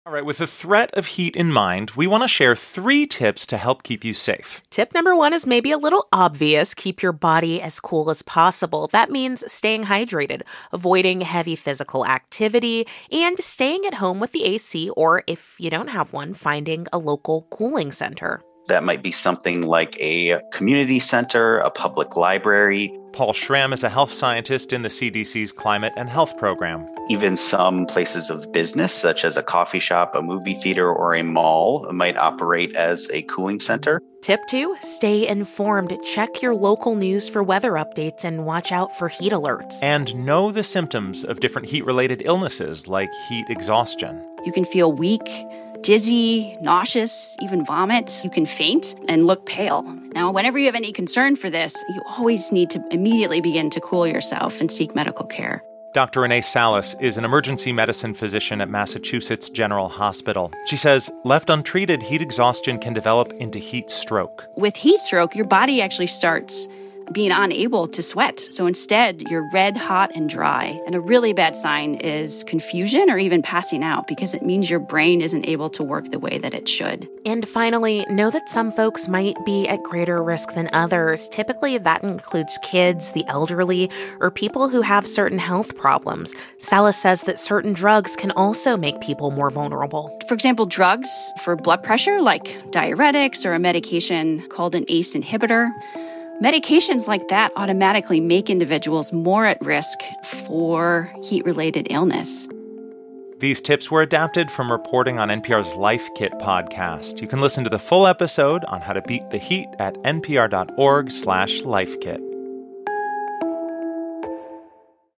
All right, with the threat of heat in mind, we want to share 3 tips to help keep you safe. Tip number 1 is maybe a little obvious. Keep your body as cool as possible. That means staying hydrated, avoiding heavy physical activity, and staying at home with the AC, or if you don't have one, finding a local cooling center. That might be something like a community center, a public library. Paul Schramm is a health scientist in the CDC's Climate and Health Program. Even some places of business, such as a coffee shop, a movie theater, or a mall, might operate as a cooling center. Tip 2, stay informed. Check your local news for weather updates and watch out for heat alerts. And know the symptoms of different heat-related illnesses like heat exhaustion. You can feel weak, dizzy, nauseous, even vomit. You can faint and look pale. Now, whenever you have any concern for this, you always need to immediately begin to cool yourself and seek medical care. Dr. Renee Salas is an emergency medicine physician at Massachusetts General Hospital. She says, left untreated, heat exhaustion can develop into heat stroke. With heat stroke, your body actually starts being unable to sweat. So instead, you're red, hot, and dry. And a really bad sign is confusion or even passing out, because it means your brain isn't able to work the way that it should. And finally, know that some folks might be at greater risk than others. Typically, that includes kids, the elderly, or people who have certain health problems. Salas says that certain drugs can also make people more vulnerable. For example, drugs for blood pressure, like diuretics or a medication called an ACE inhibitor. Medications like that automatically make individuals more at risk for heat-related illness. These tips were adapted from reporting on NPR's Life Kit podcast. You can listen to the full episode on how to beat the heat at npr.org/lifekit.